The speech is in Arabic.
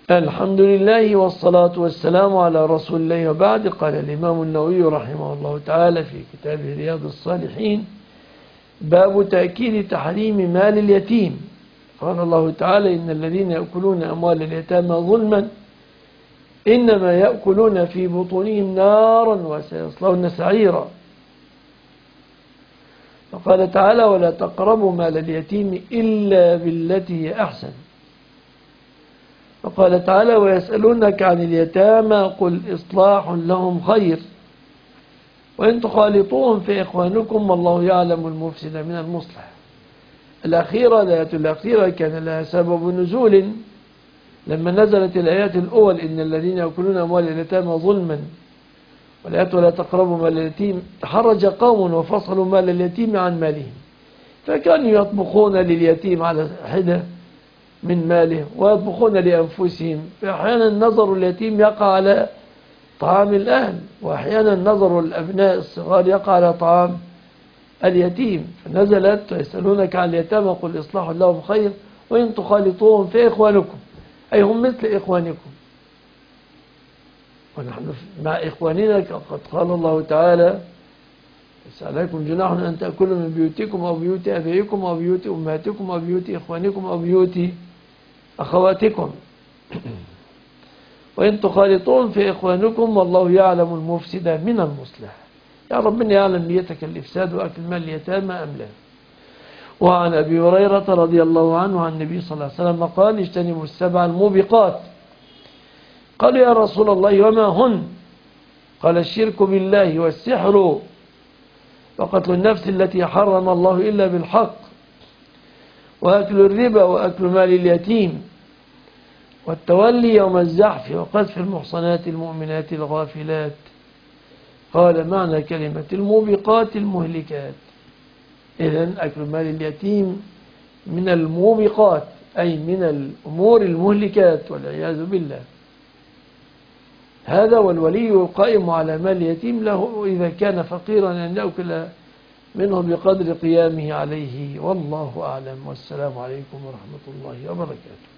الحمد لله والصلاة والسلام على رسول الله، وبعد. قال الإمام النووي رحمه الله تعالى في كتابه رياض الصالحين: باب تأكيد تحريم مال اليتيم. قال الله تعالى: إن الذين يأكلون أموال اليتامى ظلما إنما يأكلون في بطونهم نارا وسيصلون سعيرا. فقال تعالى: ولا تقربوا مال اليتيم إلا بالتي هي أحسن. وقال تعالى: ويسألونك عن اليتامى قل إصلاح لهم خير وإن تخالطوهم فإخوانكم والله يعلم المفسد من المصلح. الأخيرة، الآية الأخيرة كان لها سبب نزول لما نزلت الآيات الأول: إن الذين يأكلون أموال اليتامى ظلما، والآيات ولا تقربوا مال اليتيم. تحرج قوم وفصلوا مال اليتيم عن مالهم، فكانوا يطبخون لليتيم على حدة من ماله ويطبخون لأنفسهم. فأحيانا نظر اليتيم يقع على طعام الأهل، وأحيانا نظر الأبناء الصغار يقع على طعام اليتيم. فنزلت: ويسألونك عن اليتامى قل إصلاح لهم خير وإن تخالطوهم فإخوانكم، أي هم مثل إخوانكم، ونحن مع إخواننا. قد قال الله تعالى: ليس عليكم جناح أن تأكلوا من بيوتكم أو بيوت أبائكم أو بيوت أمهاتكم أو بيوت إخوانكم أو بيوت أخواتكم وإن تخالطون في إخوانكم والله يعلم المفسد من المصلح. يا ربنا يعلم نيتك الإفساد وأكل مال اليتامى أم لا. وعن أبي هريرة رضي الله عنه عن النبي صلى الله عليه وسلم قال: اجتنبوا السبع الموبقات. قالوا: يا رسول الله وما هن؟ قال: الشرك بالله والسحر وقتل النفس التي حرم الله إلا بالحق وأكل الربا وأكل مال اليتيم والتولي يوم الزحف وقذف المحصنات المؤمنات الغافلات. قال: معنى كلمة الموبقات المهلكات. إذن أكل مال اليتيم من الموبقات، أي من الأمور المهلكات والعياذ بالله. هذا والولي القائم على مال اليتيم له إذا كان فقيرا أن يأكل منه بقدر قيامه عليه. والله أعلم، والسلام عليكم ورحمة الله وبركاته.